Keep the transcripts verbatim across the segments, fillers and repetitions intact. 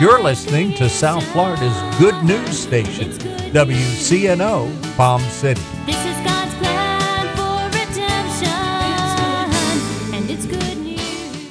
You're listening to South Florida's good news station, W C N O Palm City. This is God's plan for redemption, and it's good news.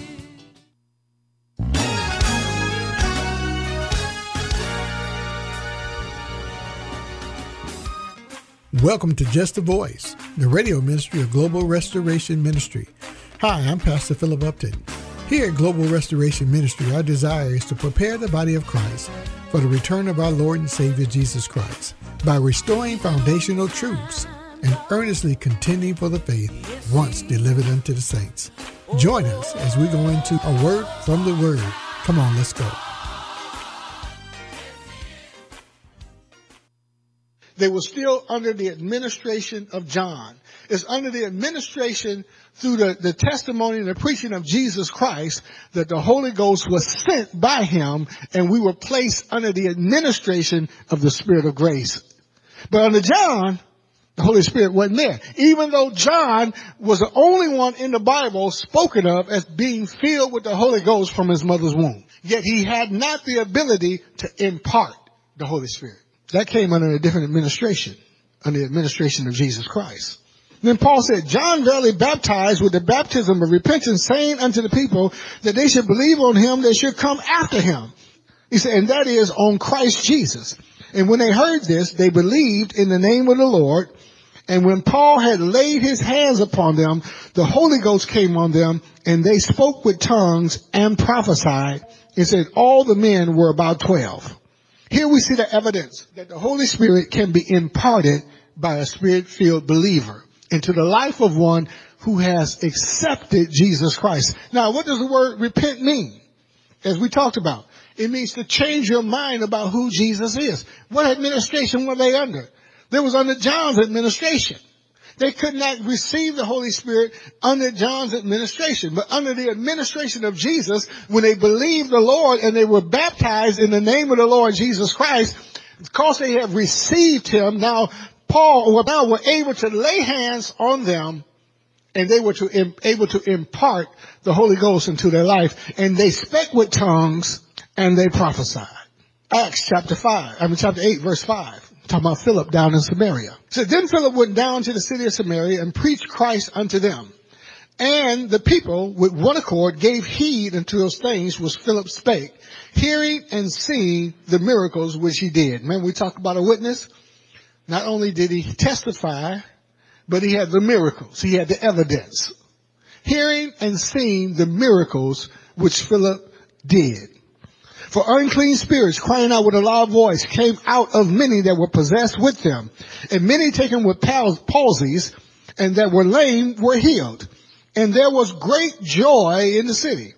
Welcome to Just a Voice, the radio ministry of Global Restoration Ministry. Hi, I'm Pastor Philip Upton. Here at Global Restoration Ministry, our desire is to prepare the body of Christ for the return of our Lord and Savior Jesus Christ by restoring foundational truths and earnestly contending for the faith once delivered unto the saints. Join us as we go into a word from the Word. Come on, let's go. They were still under the administration of John. It's under the administration through the, the testimony and the preaching of Jesus Christ that the Holy Ghost was sent by him, and we were placed under the administration of the Spirit of grace. But under John, the Holy Spirit wasn't there. Even though John was the only one in the Bible spoken of as being filled with the Holy Ghost from his mother's womb. Yet he had not the ability to impart the Holy Spirit. That came under a different administration, under the administration of Jesus Christ. Then Paul said, John verily baptized with the baptism of repentance, saying unto the people that they should believe on him that should come after him. He said, and that is on Christ Jesus. And when they heard this, they believed in the name of the Lord. And when Paul had laid his hands upon them, the Holy Ghost came on them, and they spoke with tongues and prophesied. It said all the men were about twelve. Here we see the evidence that the Holy Spirit can be imparted by a Spirit-filled believer into the life of one who has accepted Jesus Christ. Now, what does the word repent mean? As we talked about, it means to change your mind about who Jesus is. What administration were they under? They was under John's administration. They could not receive the Holy Spirit under John's administration, but under the administration of Jesus, when they believed the Lord and they were baptized in the name of the Lord Jesus Christ, because they have received him, now Paul or now were able to lay hands on them, and they were to able to impart the Holy Ghost into their life, and they spake with tongues and they prophesied. Acts chapter five, I mean chapter eight, verse five. Talking about Philip down in Samaria. So then Philip went down to the city of Samaria and preached Christ unto them. And the people with one accord gave heed unto those things which Philip spake, hearing and seeing the miracles which he did. Remember we talked about a witness? Not only did he testify, but he had the miracles. He had the evidence. Hearing and seeing the miracles which Philip did. For unclean spirits, crying out with a loud voice, came out of many that were possessed with them. And many taken with palsies, and that were lame were healed. And there was great joy in the city.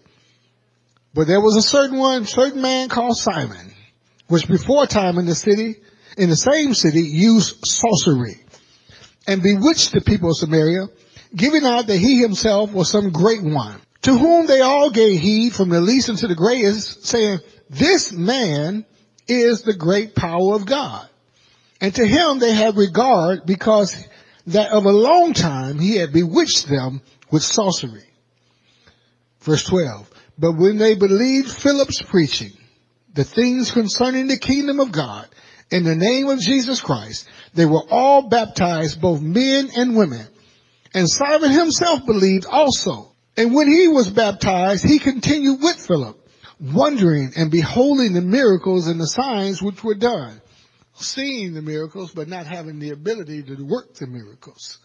But there was a certain one, certain man called Simon, which before time in the city, in the same city, used sorcery, and bewitched the people of Samaria, giving out that he himself was some great one. To whom they all gave heed, from the least unto the greatest, saying, this man is the great power of God. And to him they had regard, because that of a long time he had bewitched them with sorcery. Verse twelve. But when they believed Philip's preaching, the things concerning the kingdom of God, in the name of Jesus Christ, they were all baptized, both men and women. And Simon himself believed also. And when he was baptized, he continued with Philip, wondering and beholding the miracles and the signs which were done. Seeing the miracles, but not having the ability to work the miracles.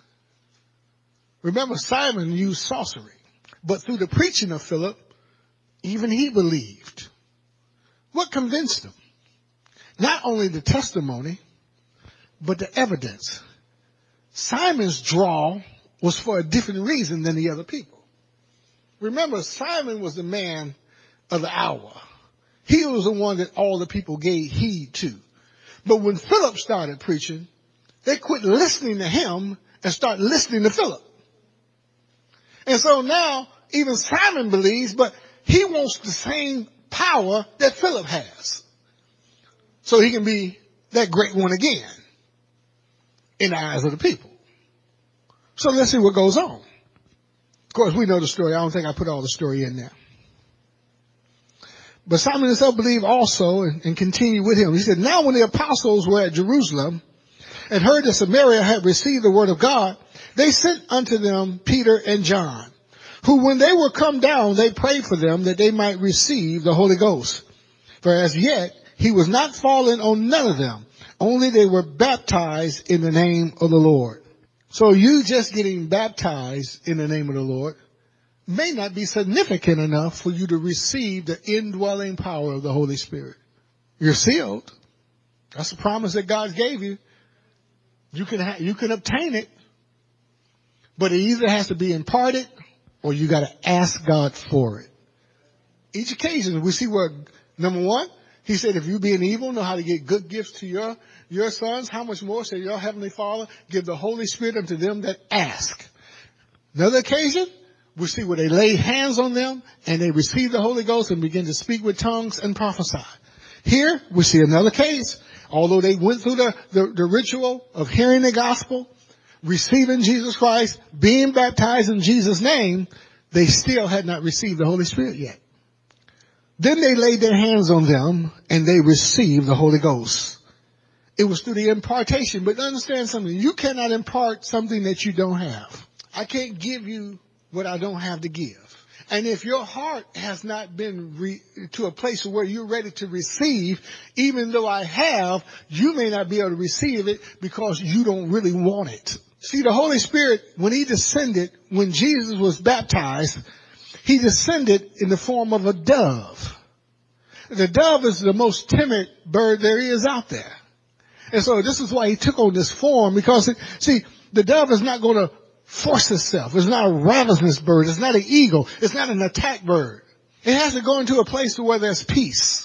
Remember, Simon used sorcery. But through the preaching of Philip, even he believed. What convinced him? Not only the testimony, but the evidence. Simon's draw was for a different reason than the other people. Remember, Simon was the man of the hour. He was the one that all the people gave heed to. But when Philip started preaching, they quit listening to him and started listening to Philip. And so now, even Simon believes, but he wants the same power that Philip has. So he can be that great one again in the eyes of the people. So let's see what goes on. Of course, we know the story. I don't think I put all the story in there. But Simon himself believed also and, and continued with him. He said, now when the apostles were at Jerusalem and heard that Samaria had received the word of God, they sent unto them Peter and John, who when they were come down, they prayed for them that they might receive the Holy Ghost. For as yet he was not fallen on none of them, only they were baptized in the name of the Lord. So you just getting baptized in the name of the Lord may not be significant enough for you to receive the indwelling power of the Holy Spirit. You're sealed. That's the promise that God gave you. You can ha- you can obtain it, but it either has to be imparted or you got to ask God for it. Each occasion we see where, number one, he said, if you being evil know how to get good gifts to your, your sons, how much more shall your heavenly Father give the Holy Spirit unto them that ask? Another occasion, we see where they lay hands on them and they receive the Holy Ghost and begin to speak with tongues and prophesy. Here, we see another case. Although they went through the, the, the ritual of hearing the gospel, receiving Jesus Christ, being baptized in Jesus' name, they still had not received the Holy Spirit yet. Then they laid their hands on them and they received the Holy Ghost. It was through the impartation. But understand something. You cannot impart something that you don't have. I can't give you what I don't have to give. And if your heart has not been re- to a place where you're ready to receive, even though I have, you may not be able to receive it because you don't really want it. See, the Holy Spirit, when he descended, when Jesus was baptized, he descended in the form of a dove. The dove is the most timid bird there is out there. And so this is why he took on this form, because, it, see, the dove is not going to force itself. It's not a ravenous bird. It's not an eagle. It's not an attack bird. It has to go into a place where there's peace,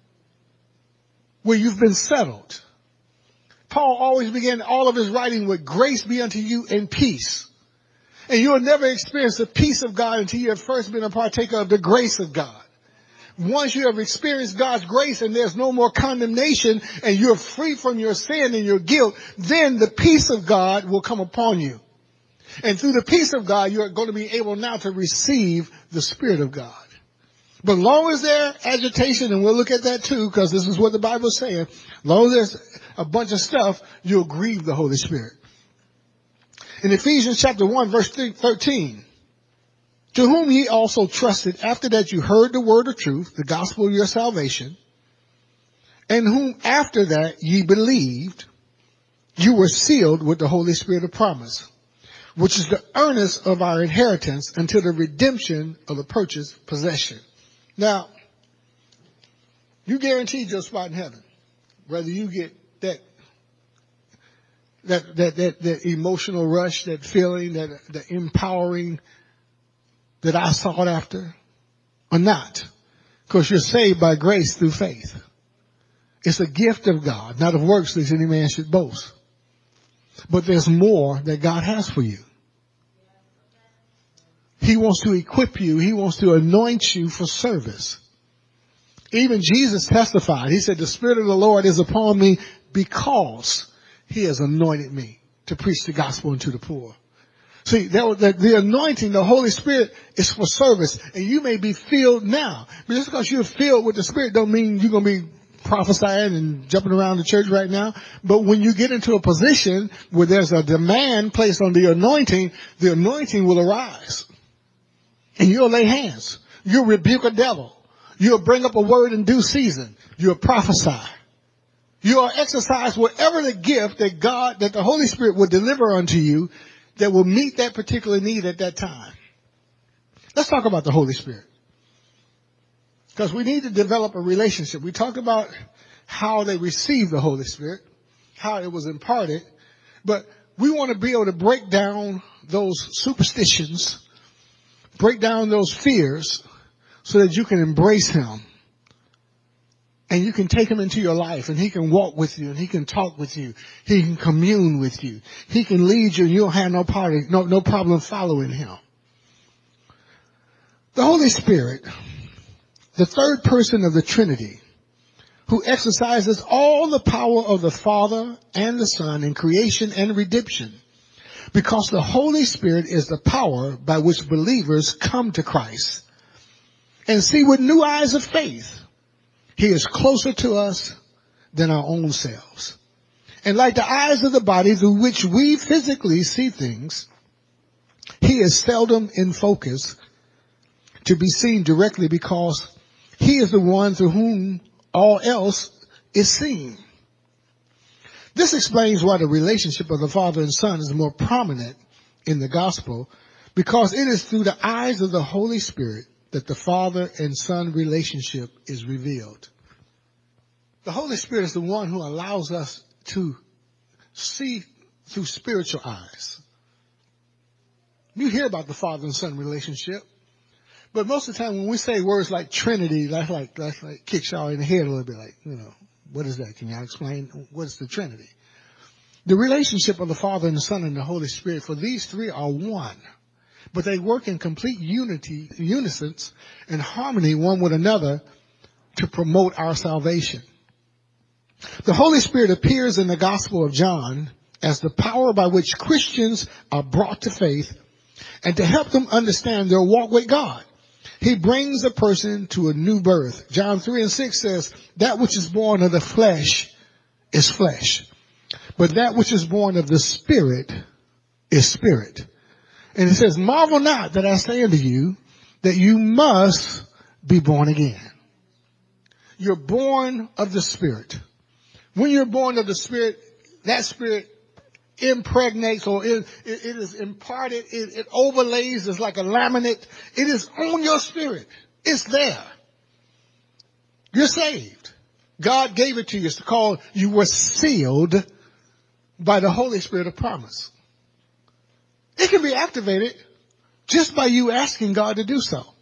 where you've been settled. Paul always began all of his writing with grace be unto you and peace. And you will never experience the peace of God until you have first been a partaker of the grace of God. Once you have experienced God's grace and there's no more condemnation and you're free from your sin and your guilt, then the peace of God will come upon you. And through the peace of God, you're going to be able now to receive the Spirit of God. But long as there's agitation, and we'll look at that too, because this is what the Bible is saying, long as there's a bunch of stuff, you'll grieve the Holy Spirit. In Ephesians chapter one, verse thirteen, to whom ye also trusted after that you heard the word of truth, the gospel of your salvation, and whom after that ye believed, you were sealed with the Holy Spirit of promise, which is the earnest of our inheritance until the redemption of the purchased possession. Now, you guaranteed your spot in heaven, whether you get that that that that, that emotional rush, that feeling, that the empowering that I sought after, or not, because you're saved by grace through faith. It's a gift of God, not of works lest any man should boast. But there's more that God has for you. He wants to equip you. He wants to anoint you for service. Even Jesus testified. He said, the Spirit of the Lord is upon me because he has anointed me to preach the gospel unto the poor. See, that, that the anointing, the Holy Spirit is for service. And you may be filled now. But just because you're filled with the Spirit don't mean you're going to be prophesying and jumping around the church right now. But when you get into a position where there's a demand placed on the anointing, the anointing will arise. And you'll lay hands. You'll rebuke a devil. You'll bring up a word in due season. You'll prophesy. You'll exercise whatever the gift that God, that the Holy Spirit will deliver unto you that will meet that particular need at that time. Let's talk about the Holy Spirit. Because we need to develop a relationship. We talked about how they received the Holy Spirit, how it was imparted, but we want to be able to break down those superstitions, break down those fears so that you can embrace him and you can take him into your life and he can walk with you and he can talk with you. He can commune with you. He can lead you and you'll have no, party, no, no problem following him. The Holy Spirit, the third person of the Trinity, who exercises all the power of the Father and the Son in creation and redemption, because the Holy Spirit is the power by which believers come to Christ and see with new eyes of faith He is closer to us than our own selves. And like the eyes of the body through which we physically see things, he is seldom in focus to be seen directly because he is the one through whom all else is seen. This explains why the relationship of the Father and Son is more prominent in the gospel, because it is through the eyes of the Holy Spirit that the Father and Son relationship is revealed. The Holy Spirit is the one who allows us to see through spiritual eyes. You hear about the Father and Son relationship, but most of the time when we say words like Trinity, that's like, that's like kicks y'all in the head a little bit, like, you know, what is that? Can y'all explain what is the Trinity? The relationship of the Father and the Son and the Holy Spirit, for these three are one, but they work in complete unity, unison, and harmony one with another to promote our salvation. The Holy Spirit appears in the Gospel of John as the power by which Christians are brought to faith and to help them understand their walk with God. He brings a person to a new birth. John three and six says, that which is born of the flesh is flesh, but that which is born of the Spirit is spirit. And it says, marvel not that I say unto you that you must be born again. You're born of the Spirit. When you're born of the Spirit, that Spirit impregnates, or it, it, it is imparted, it, it overlays, it's like a laminate. It is on your spirit. It's there. You're saved. God gave it to you. It's called, you were sealed by the Holy Spirit of promise. It can be activated just by you asking God to do so.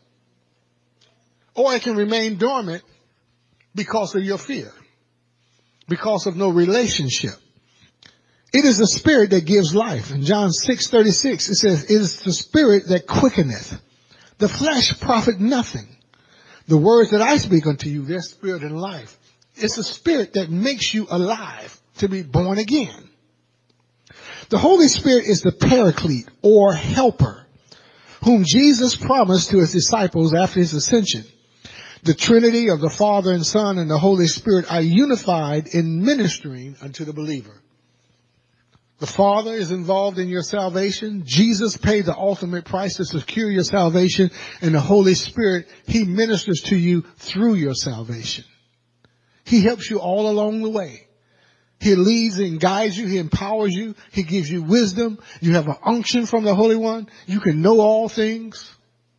Or it can remain dormant because of your fear, because of no relationship. It is the Spirit that gives life. In John six thirty-six, it says, it is the Spirit that quickeneth. The flesh profit nothing. The words that I speak unto you, their spirit and life. It's the Spirit that makes you alive to be born again. The Holy Spirit is the paraclete or helper whom Jesus promised to his disciples after his ascension. The Trinity of the Father and Son and the Holy Spirit are unified in ministering unto the believer. The Father is involved in your salvation. Jesus paid the ultimate price to secure your salvation. And the Holy Spirit, he ministers to you through your salvation. He helps you all along the way. He leads and guides you. He empowers you. He gives you wisdom. You have an unction from the Holy One. You can know all things.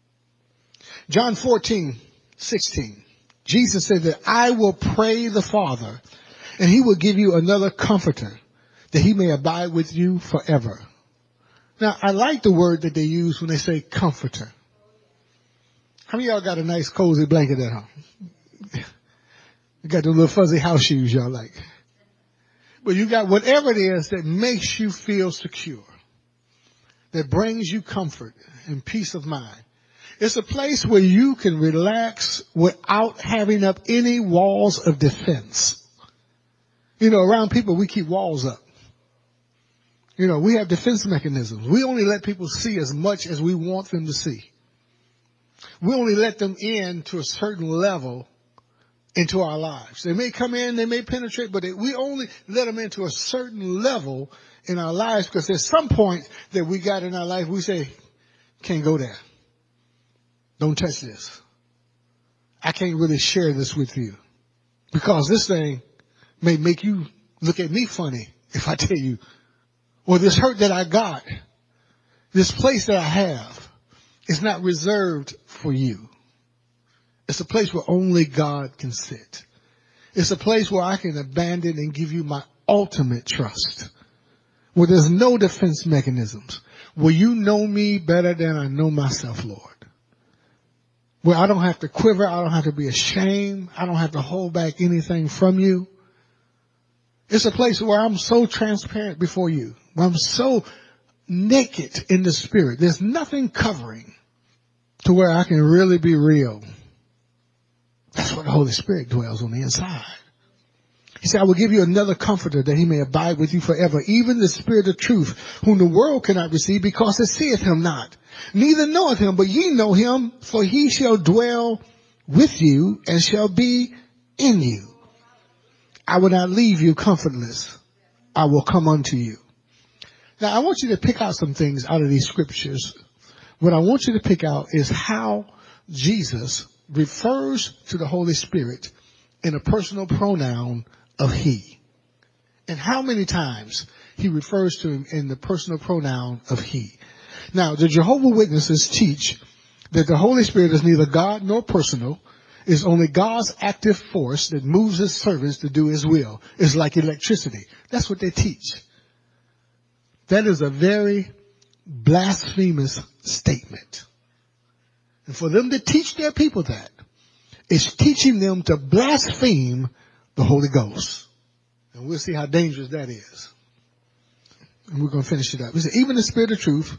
John fourteen sixteen. Jesus said that I will pray the Father, and he will give you another comforter, that he may abide with you forever. Now, I like the word that they use when they say comforter. How many of y'all got a nice cozy blanket at home? You got the little fuzzy house shoes y'all like. But you got whatever it is that makes you feel secure, that brings you comfort and peace of mind. It's a place where you can relax without having up any walls of defense. You know, around people, we keep walls up. You know, we have defense mechanisms. We only let people see as much as we want them to see. We only let them in to a certain level into our lives. They may come in, they may penetrate, but they, we only let them into a certain level in our lives, because there's some point that we got in our life we say, can't go there. Don't touch this. I can't really share this with you, because this thing may make you look at me funny if I tell you, or this hurt that I got, this place that I have is not reserved for you. It's a place where only God can sit. It's a place where I can abandon and give you my ultimate trust, where there's no defense mechanisms, where you know me better than I know myself, Lord. Where I don't have to quiver, I don't have to be ashamed, I don't have to hold back anything from you. It's a place where I'm so transparent before you, where I'm so naked in the spirit. There's nothing covering, to where I can really be real. That's where the Holy Spirit dwells on the inside. He said, I will give you another comforter, that he may abide with you forever, even the Spirit of truth, whom the world cannot receive, because it seeth him not, neither knoweth him, but ye know him, for he shall dwell with you and shall be in you. I will not leave you comfortless. I will come unto you. Now, I want you to pick out some things out of these scriptures. What I want you to pick out is how Jesus refers to the Holy Spirit in a personal pronoun of he. And how many times he refers to him in the personal pronoun of he. Now, the Jehovah's Witnesses teach that the Holy Spirit is neither God nor personal. It's only God's active force that moves his servants to do his will. It's like electricity. That's what they teach. That is a very blasphemous statement. And for them to teach their people that, it's teaching them to blaspheme the Holy Ghost. And we'll see how dangerous that is. And we're going to finish it up. He said, even the Spirit of truth,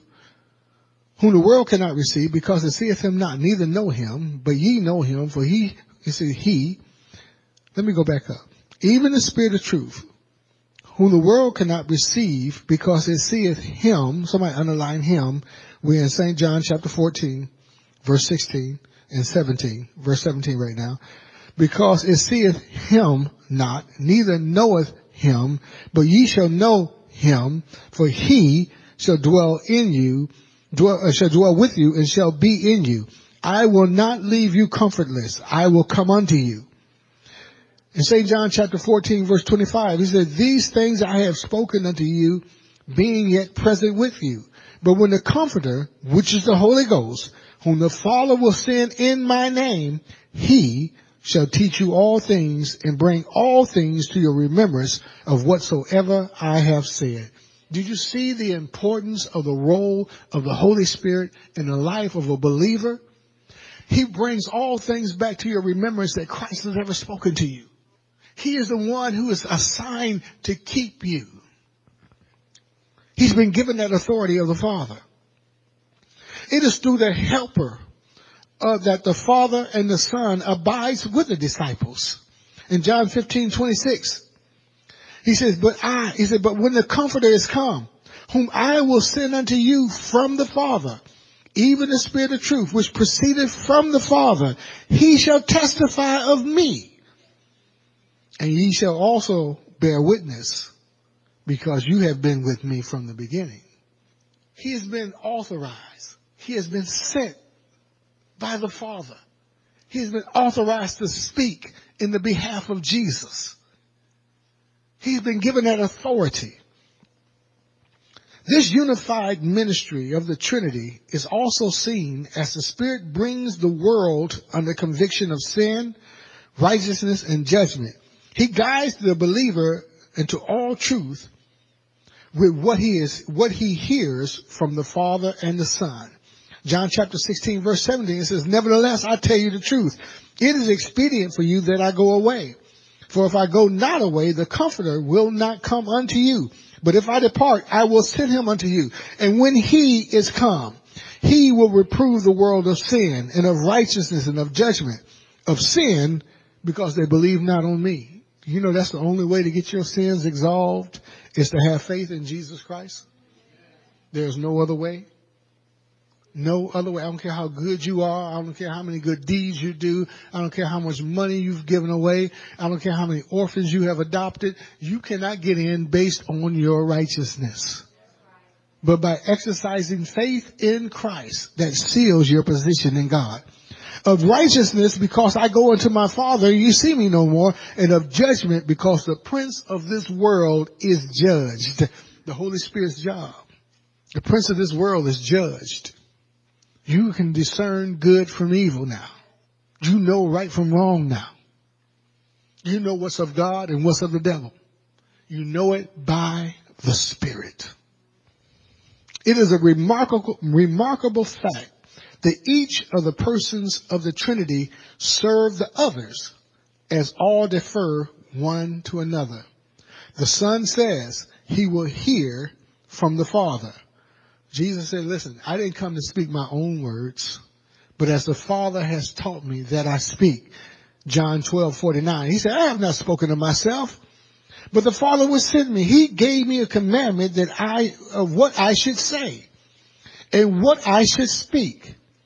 whom the world cannot receive, because it seeth him not, neither know him, but ye know him, for he, he said he, let me go back up. Even the Spirit of truth, whom the world cannot receive, because it seeth him, somebody underline him, we're in Saint John chapter fourteen, verse sixteen and seventeen, verse seventeen right now, because it seeth him not, neither knoweth him, but ye shall know him, for he shall dwell in you, dwell, uh, shall dwell with you, and shall be in you. I will not leave you comfortless. I will come unto you. In Saint John chapter fourteen, verse twenty-five, he said, these things I have spoken unto you, being yet present with you. But when the Comforter, which is the Holy Ghost, whom the Father will send in my name, he shall teach you all things and bring all things to your remembrance of whatsoever I have said. Did you see the importance of the role of the Holy Spirit in the life of a believer? He brings all things back to your remembrance that Christ has ever spoken to you. He is the one who is assigned to keep you. He's been given that authority of the Father. It is through the helper uh, that the Father and the Son abides with the disciples. In John fifteen twenty-six, he says, but I, he said, but when the Comforter is come, whom I will send unto you from the Father, even the Spirit of truth, which proceedeth from the Father, he shall testify of me. And ye shall also bear witness, because you have been with me from the beginning. He has been authorized. He has been sent by the Father. He has been authorized to speak in the behalf of Jesus. He's been given that authority. This unified ministry of the Trinity is also seen as the Spirit brings the world under conviction of sin, righteousness, and judgment. He guides the believer into all truth with what he is, what he hears from the Father and the Son. John chapter sixteen, verse seventeen, it says, nevertheless, I tell you the truth. It is expedient for you that I go away. For if I go not away, the Comforter will not come unto you. But if I depart, I will send him unto you. And when he is come, he will reprove the world of sin and of righteousness and of judgment. Of sin, because they believe not on me. You know that's the only way to get your sins absolved is to have faith in Jesus Christ. There's no other way. No other way. I don't care how good you are. I don't care how many good deeds you do. I don't care how much money you've given away. I don't care how many orphans you have adopted. You cannot get in based on your righteousness. But by exercising faith in Christ, that seals your position in God. Of righteousness, because I go unto my Father, you see me no more. And of judgment, because the prince of this world is judged. The Holy Spirit's job. The prince of this world is judged. You can discern good from evil now. You know right from wrong now. You know what's of God and what's of the devil. You know it by the Spirit. It is a remarkable, remarkable fact that each of the persons of the Trinity serve the others as all defer one to another. The Son says he will hear from the Father. Jesus said, listen, I didn't come to speak my own words, but as the Father has taught me that I speak. John twelve forty-nine. He said, I have not spoken of myself, but the Father was sent me. He gave me a commandment that I, of what I should say and what I should speak.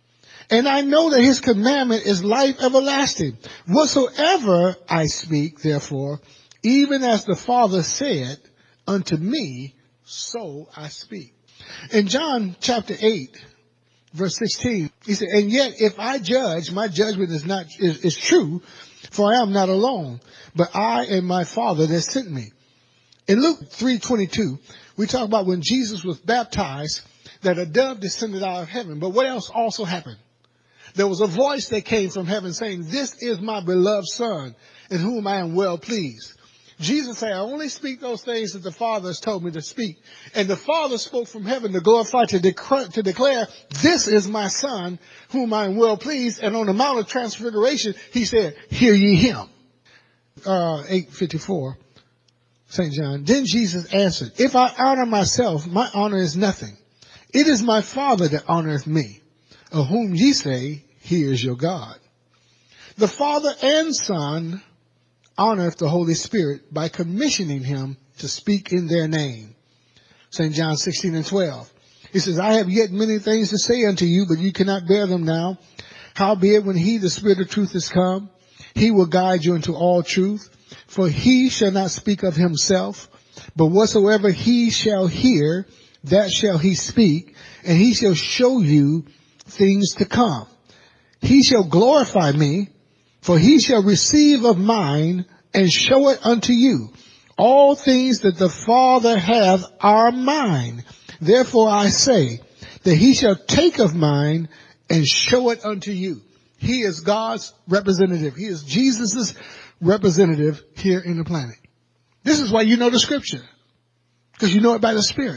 And I know that his commandment is life everlasting. Whatsoever I speak, therefore, even as the Father said unto me, so I speak. In John chapter eight, verse sixteen, he said, and yet if I judge, my judgment is not, is, is true, for I am not alone, but I and my Father that sent me. In Luke three twenty-two, we talk about when Jesus was baptized, that a dove descended out of heaven. But what else also happened? There was a voice that came from heaven saying, this is my beloved Son, in whom I am well pleased. Jesus said, I only speak those things that the Father has told me to speak. And the Father spoke from heaven to glorify, to, dec- to declare, this is my Son, whom I am well pleased. And on the Mount of Transfiguration, he said, hear ye him. Uh, eight fifty-four, Saint John. Then Jesus answered, if I honor myself, my honor is nothing. It is my Father that honoreth me, of whom ye say, he is your God. The Father and Son honoreth the Holy Spirit by commissioning him to speak in their name. Saint John sixteen and twelve. He says, I have yet many things to say unto you, but you cannot bear them now. Howbeit, when he, the Spirit of truth, is come, he will guide you into all truth. For he shall not speak of himself, but whatsoever he shall hear, that shall he speak, and he shall show you things to come. He shall glorify me, for he shall receive of mine and show it unto you. All things that the Father hath are mine. Therefore I say that he shall take of mine and show it unto you. He is God's representative. He is Jesus' representative here in the planet. This is why you know the scripture, because you know it by the Spirit.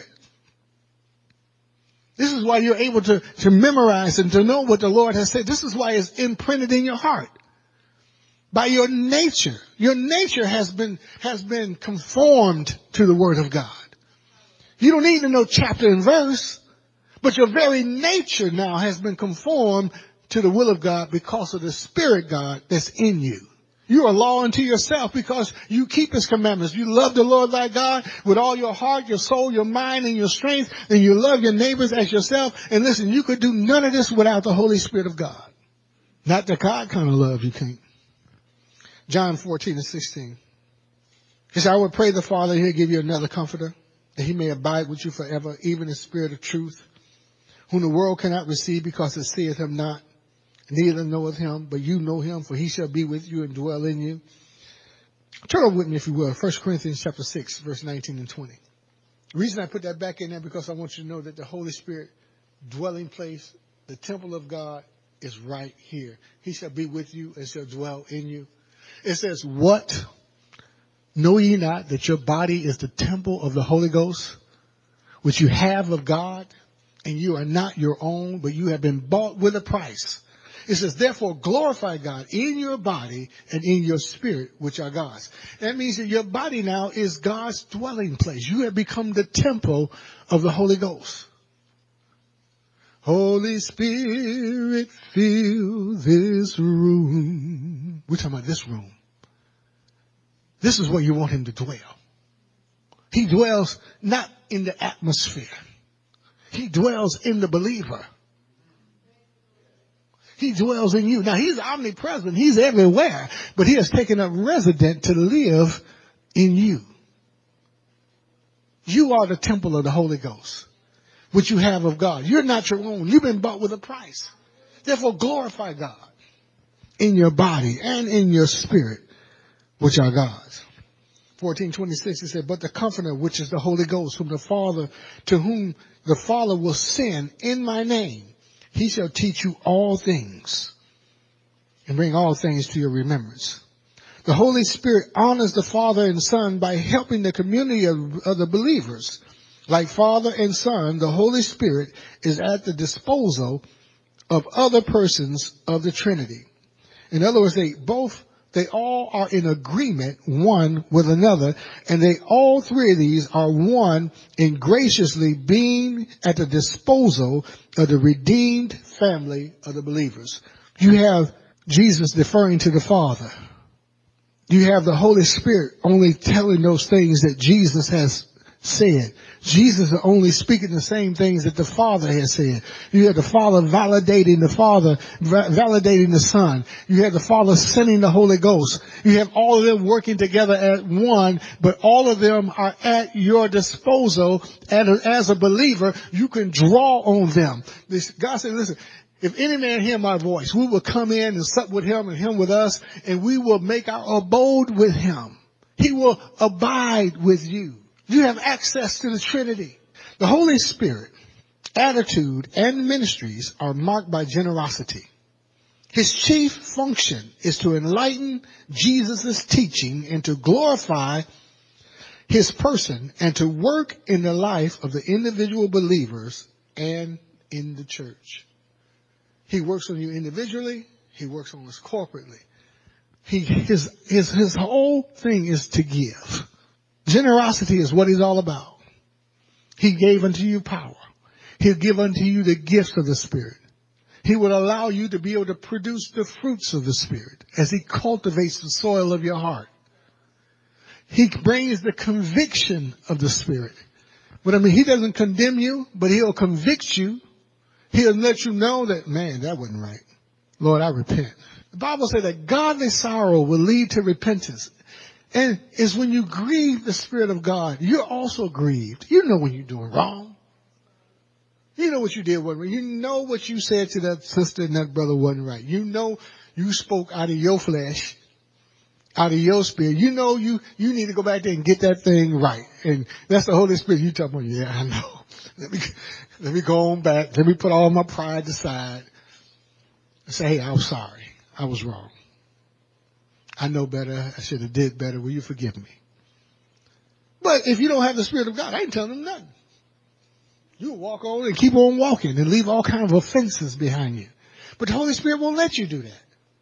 This is why you're able to, to memorize and to know what the Lord has said. This is why it's imprinted in your heart. By your nature. Your nature has been, has been conformed to the Word of God. You don't need to know chapter and verse, but your very nature now has been conformed to the will of God because of the Spirit God that's in you. You are law unto yourself because you keep his commandments. You love the Lord thy God with all your heart, your soul, your mind, and your strength, and you love your neighbors as yourself. And listen, you could do none of this without the Holy Spirit of God. Not the God kind of love you can't. John fourteen and sixteen. He said, I would pray the Father, he'll give you another comforter, that he may abide with you forever, even the Spirit of truth, whom the world cannot receive because it seeth him not, neither knoweth him, but you know him, for he shall be with you and dwell in you. Turn over with me, if you will, First Corinthians chapter six, verse nineteen and twenty. The reason I put that back in there because I want you to know that the Holy Spirit dwelling place, the temple of God, is right here. He shall be with you and shall dwell in you. It says, what? Know ye not that your body is the temple of the Holy Ghost, which you have of God, and you are not your own, but you have been bought with a price. It says, therefore glorify God in your body and in your spirit, which are God's. That means that your body now is God's dwelling place. You have become the temple of the Holy Ghost. Holy Spirit, fill this room. We're talking about this room. This is where you want him to dwell. He dwells not in the atmosphere. He dwells in the believer. He dwells in you. Now, he's omnipresent. He's everywhere. But he has taken up resident to live in you. You are the temple of the Holy Ghost, which you have of God. You're not your own. You've been bought with a price. Therefore, glorify God in your body and in your spirit, which are God's. fourteen twenty-six, it said, but the Comforter, which is the Holy Ghost, whom the Father, to whom the Father will send in my name, he shall teach you all things and bring all things to your remembrance. The Holy Spirit honors the Father and Son by helping the community of, of the believers. Like Father and Son, the Holy Spirit is at the disposal of other persons of the Trinity. In other words, they both, they all are in agreement one with another, and they, all three of these are one in graciously being at the disposal of the redeemed family of the believers. You have Jesus deferring to the Father. You have the Holy Spirit only telling those things that Jesus has said. Jesus is only speaking the same things that the Father has said. You have the Father validating the Father, va- validating the Son. You have the Father sending the Holy Ghost. You have all of them working together at one, but all of them are at your disposal. And as a believer, you can draw on them. This, God said, listen, if any man hear my voice, we will come in and sup with him and him with us, and we will make our abode with him. He will abide with you. You have access to the Trinity. The Holy Spirit, attitude, and ministries are marked by generosity. His chief function is to enlighten Jesus' teaching and to glorify his person and to work in the life of the individual believers and in the church. He works on you individually. He works on us corporately. He, his, his, his whole thing is to give. Generosity is what he's all about. He gave unto you power. He'll give unto you the gifts of the Spirit. He will allow you to be able to produce the fruits of the Spirit as he cultivates the soil of your heart. He brings the conviction of the Spirit. But I mean, he doesn't condemn you, but he'll convict you. He'll let you know that, man, that wasn't right. Lord, I repent. The Bible says that godly sorrow will lead to repentance. And it's when you grieve the Spirit of God, you're also grieved. You know when you're doing wrong. You know what you did wasn't right. You know what you said to that sister and that brother wasn't right. You know you spoke out of your flesh, out of your spirit. You know you, you need to go back there and get that thing right. And that's the Holy Spirit. You talking about, yeah, I know. Let me, let me go on back. Let me put all my pride aside and say, hey, I'm sorry. I was wrong. I know better. I should have did better. Will you forgive me? But if you don't have the Spirit of God, I ain't telling them nothing. You walk on and keep on walking and leave all kinds of offenses behind you. But the Holy Spirit won't let you do that.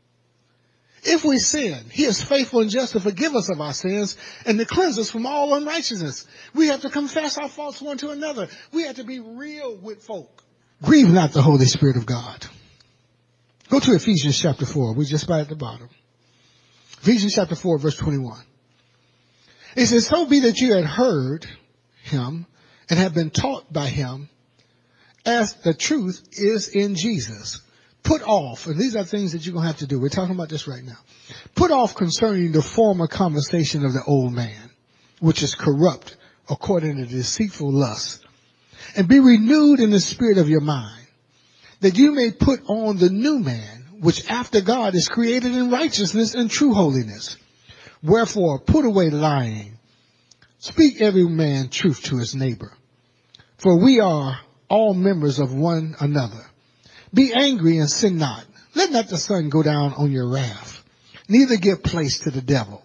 If we sin, he is faithful and just to forgive us of our sins and to cleanse us from all unrighteousness. We have to confess our faults one to another. We have to be real with folk. Grieve not the Holy Spirit of God. Go to Ephesians chapter four. We're just about at the bottom. Ephesians chapter four, verse twenty-one. It says, so be that you had heard him and have been taught by him as the truth is in Jesus. Put off, and these are things that you're going to have to do. We're talking about this right now. Put off concerning the former conversation of the old man, which is corrupt according to deceitful lusts, and be renewed in the spirit of your mind, that you may put on the new man, which after God is created in righteousness and true holiness. Wherefore, put away lying. Speak every man truth to his neighbor. For we are all members of one another. Be angry and sin not. Let not the sun go down on your wrath. Neither give place to the devil.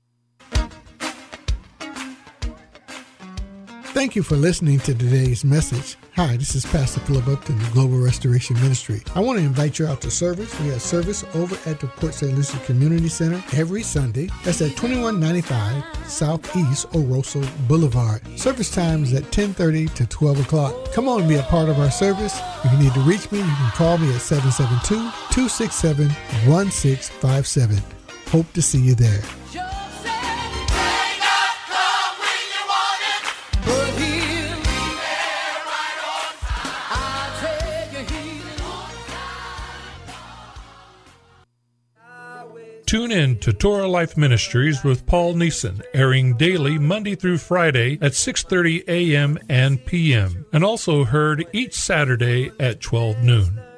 Thank you for listening to today's message. Hi, this is Pastor Philip Upton, the Global Restoration Ministry. I want to invite you out to service. We have service over at the Port Saint Lucie Community Center every Sunday. That's at twenty-one ninety-five Southeast Oroso Boulevard. Service times at ten thirty to twelve o'clock. Come on and be a part of our service. If you need to reach me, you can call me at seven seven two, two six seven, one six five seven. Hope to see you there. Tune in to Torah Life Ministries with Paul Neeson, airing daily Monday through Friday at six thirty a.m. and p m, and also heard each Saturday at twelve noon.